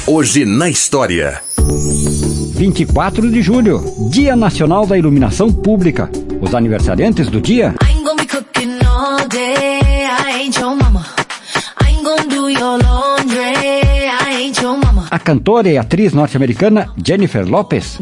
Hoje na história. 24 de julho, Dia Nacional da Iluminação Pública. Os aniversariantes do dia: a cantora e atriz norte-americana Jennifer Lopez.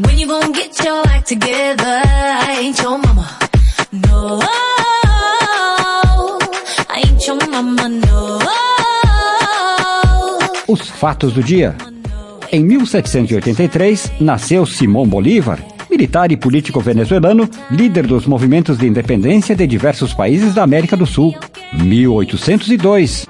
Os fatos do dia. Em 1783, nasceu Simón Bolívar, militar e político venezuelano, líder dos movimentos de independência de diversos países da América do Sul. 1802.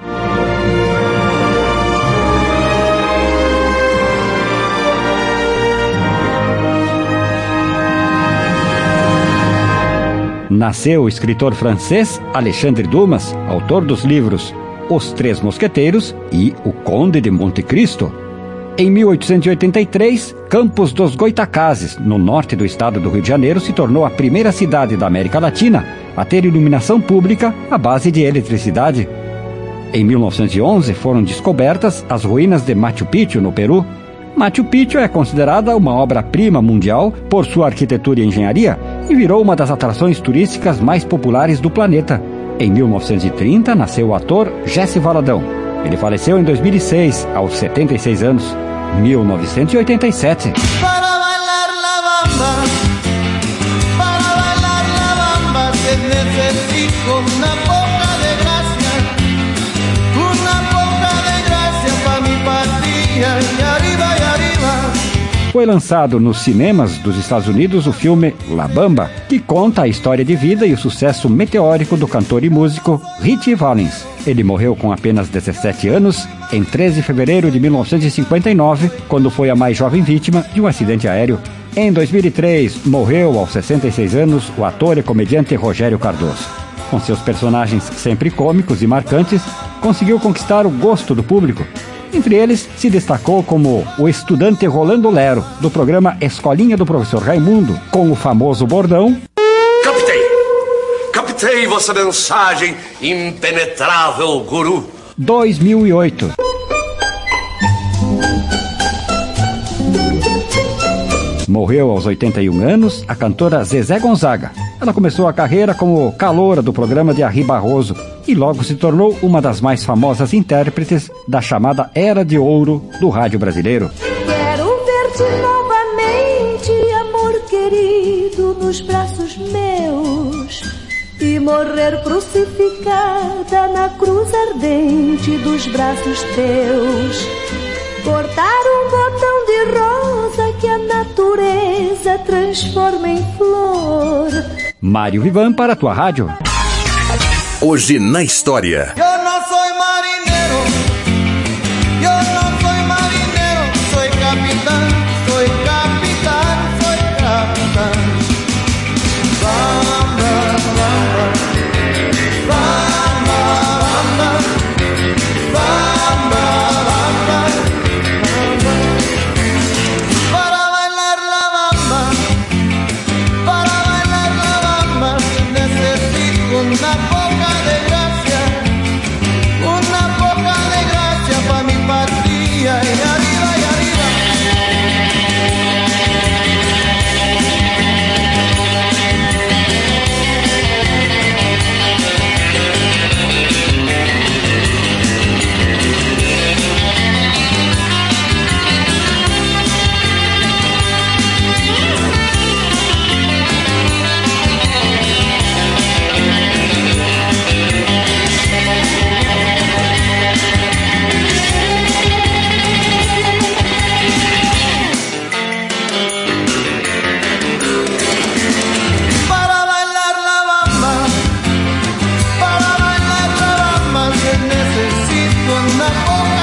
Nasceu o escritor francês Alexandre Dumas, autor dos livros Os Três Mosqueteiros e O Conde de Monte Cristo. Em 1883, Campos dos Goitacazes, no norte do estado do Rio de Janeiro, se tornou a primeira cidade da América Latina a ter iluminação pública à base de eletricidade. Em 1911, foram descobertas as ruínas de Machu Picchu, no Peru. Machu Picchu é considerada uma obra-prima mundial por sua arquitetura e engenharia e virou uma das atrações turísticas mais populares do planeta. Em 1930, nasceu o ator Jesse Valadão. Ele faleceu em 2006, aos 76 anos. 1987. Para bailar la bamba, te necesito una poca de gracia pa' mi patria, y arriba. Foi lançado nos cinemas dos Estados Unidos o filme La Bamba, que conta a história de vida e o sucesso meteórico do cantor e músico Ritchie Valens. Ele morreu com apenas 17 anos, em 13 de fevereiro de 1959, quando foi a mais jovem vítima de um acidente aéreo. Em 2003, morreu aos 66 anos o ator e comediante Rogério Cardoso. Com seus personagens sempre cômicos e marcantes, conseguiu conquistar o gosto do público. Entre eles, se destacou como o estudante Rolando Lero, do programa Escolinha do Professor Raimundo, com o famoso bordão: Captei vossa mensagem, impenetrável guru. 2008. Morreu aos 81 anos a cantora Zezé Gonzaga. Ela começou a carreira como caloura do programa de Ari Barroso e logo se tornou uma das mais famosas intérpretes da chamada Era de Ouro do rádio brasileiro. Quero ver-te novamente, amor querido, nos braços meus e morrer crucificada na cruz ardente dos braços teus. Cortar um botão de rosa que a natureza transforma em flor. Mário Vivan para a tua rádio. Hoje na história. Eu não sou marinheiro, sou capitão, sou capitão. Bamba, bamba, bamba, bamba, bamba, bamba. Para bailar la bamba, necesito una poca de gracia pa' mi patria, y arriba, y arriba. Necesito una poca